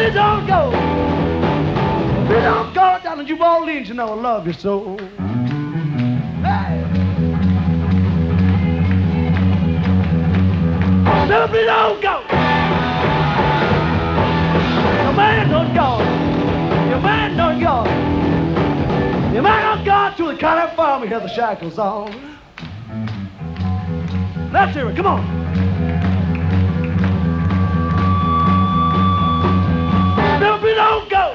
Please don't go. Please don't go, darling. You won't leave. You know I love you so. Hey. No, please don't go. Your man don't go. Your man don't go. Your man don't go to the California. Hear the shackles on. Let's hear it. Come on. No, please don't go.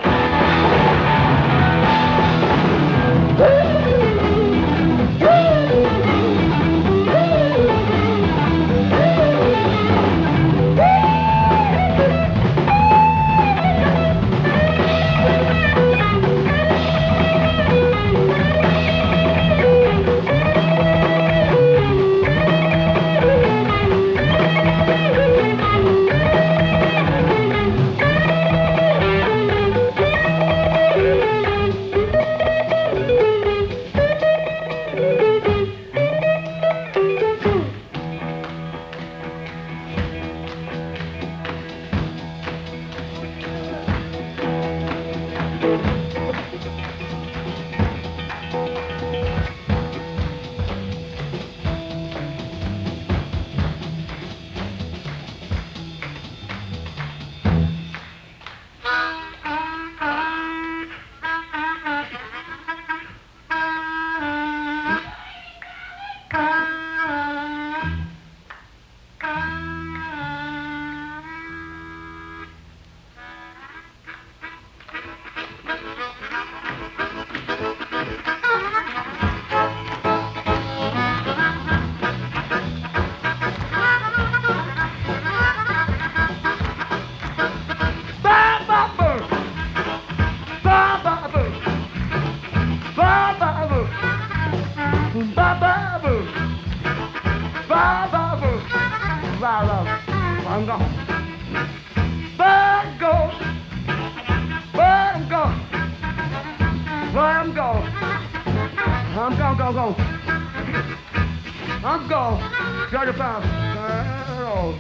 I'm gone. But I'm gone. But I'm gone. But I'm gone. I'm gone, gone, gone. I'm gone. 30 pounds. Oh.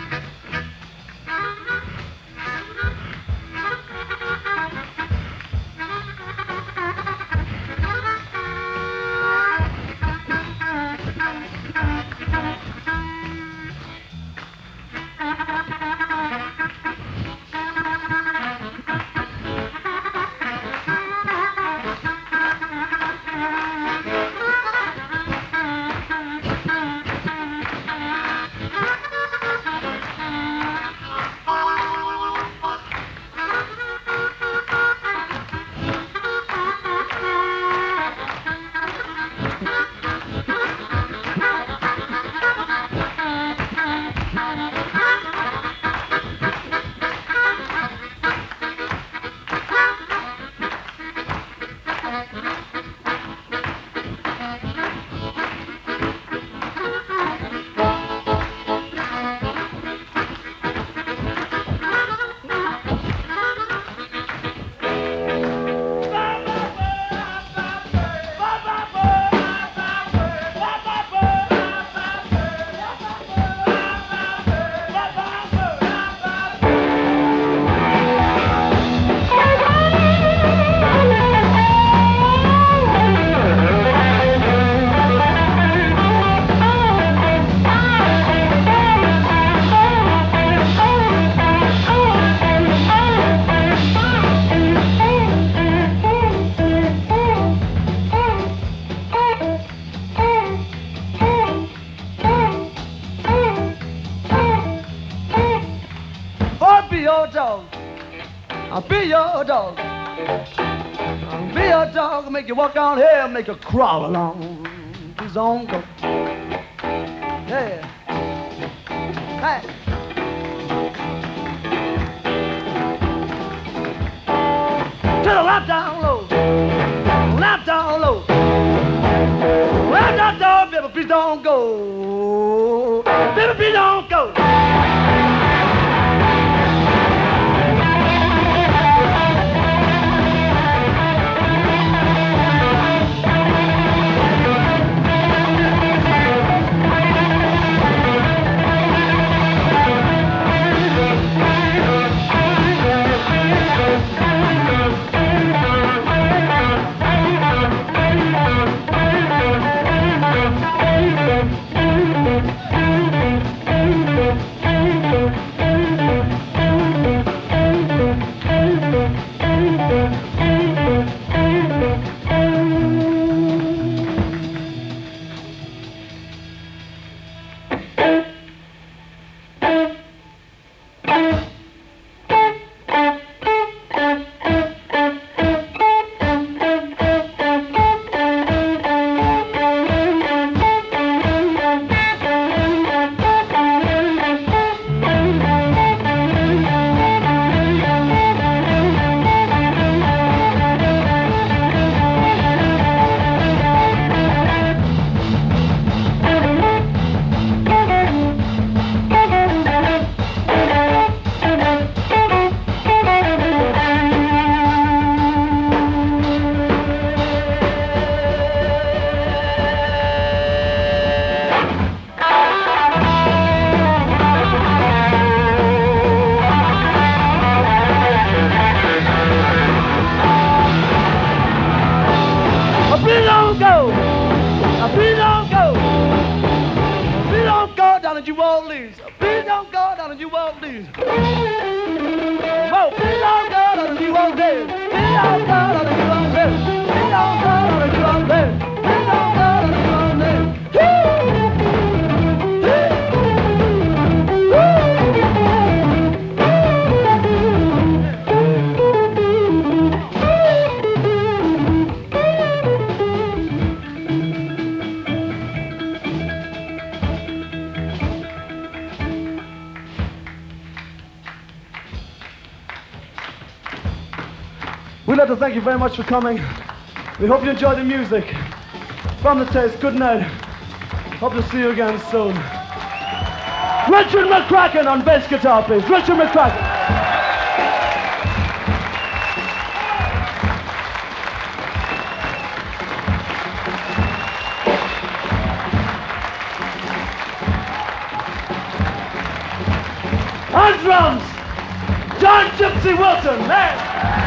I'll be your dog. I'll be your dog. Make you walk down here, make you crawl along. His own go. Yeah. Hey. To the left down low. Left down low. Left down low, baby, please don't go. Baby, please don't go. down in New Orleans. Please don't go down in New Orleans. Whoa, please don't go down in New Orleans. Please don't go down in New Orleans. Please don't go down in New Orleans. Please don't go down in New Orleans. We'd like to thank you very much for coming. We hope you enjoyed the music. From the Taste, good night. Hope to see you again soon. Richard McCracken on bass guitar, please. Richard McCracken. On drums, John Gypsy Wilson. Hey!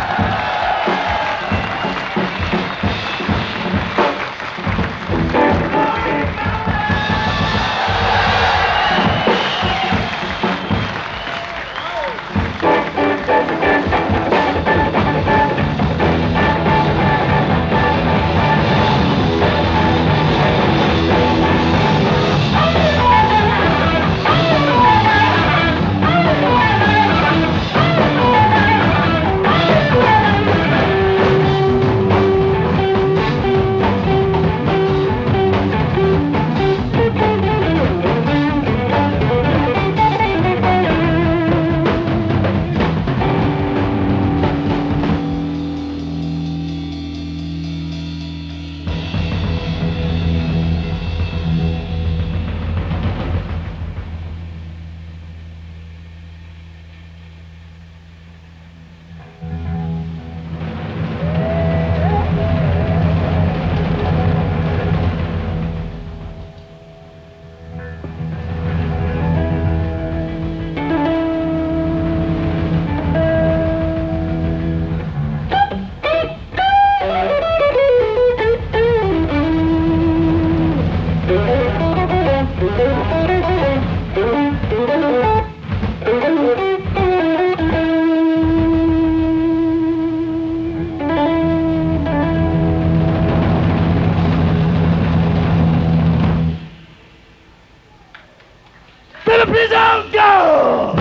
Please don't go!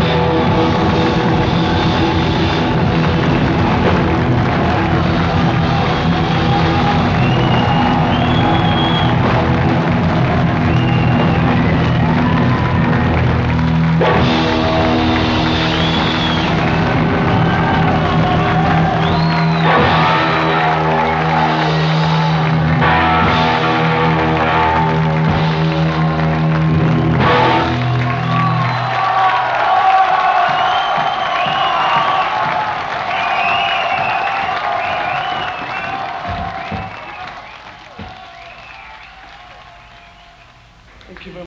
Thank you very much.